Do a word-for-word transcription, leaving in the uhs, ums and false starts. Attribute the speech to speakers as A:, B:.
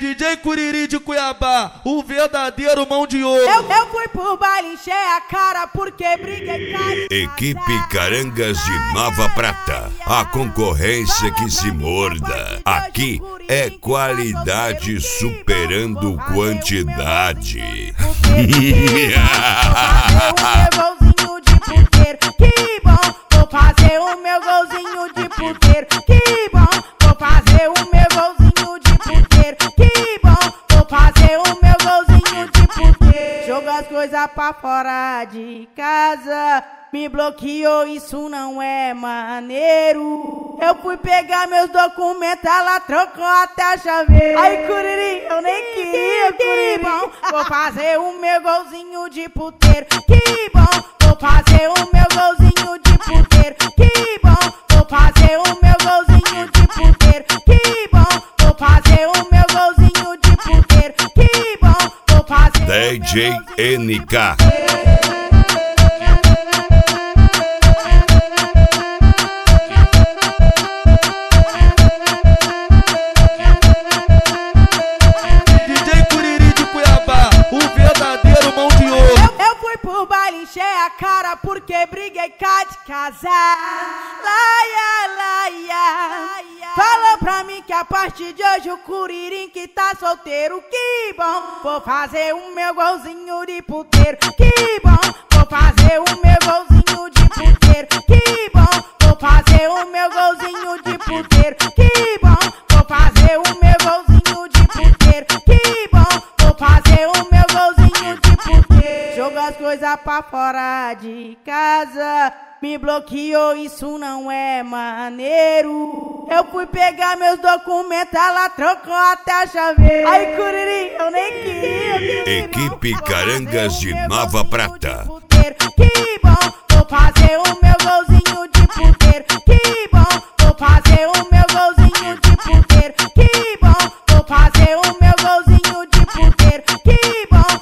A: D J Curiri de Cuiabá, o verdadeiro mão de ouro.
B: Eu, eu fui pro baile, encher a cara porque briguei cara.
C: Equipe Carangas de Nova Prata, a concorrência que se morda. Aqui é qualidade superando quantidade.
B: Vou fazer o meu golzinho de puteiro, que bom. Vou fazer o meu golzinho de puteiro, que bom. Vou fazer o meu golzinho de puteiro. Joga as coisas pra fora de casa, me bloqueou, isso não é maneiro. Eu fui pegar meus documentos, ela trocou até a chaveira. Ai, Curiri, eu nem queria, que bom. Vou fazer o meu golzinho de puteiro, que bom. Vou fazer o meu golzinho de puteiro, que bom. Vou fazer o meu golzinho de puteiro, que bom. Vou fazer o meu golzinho de puteiro, que bom. Vou fazer
C: D J N K.
B: Encher a cara porque briguei cá de casar. Laia, laia. Falou pra mim que a partir de hoje o Curirim que tá solteiro, que bom. Vou fazer o meu golzinho de puteiro, que bom. Vou fazer o meu golzinho de puteiro, que bom. Vou fazer o meu golzinho de puteiro, que bom. Vou fazer o meu golzinho de puteiro, que bom. Vou fazer o meu golzinho de puteiro. Joga as coisas pra fora de casa, me bloqueou, isso não é maneiro. Eu fui pegar meus documentos, ela trocou até a chaveira. Ai, Curiri, eu nem queria.
C: Equipe Carangas de Nova Prata.
B: Que bom, vou fazer o meu golzinho de puteiro, que bom. Vou fazer o meu golzinho de puteiro, que bom. Vou fazer o meu golzinho de puteiro, que bom.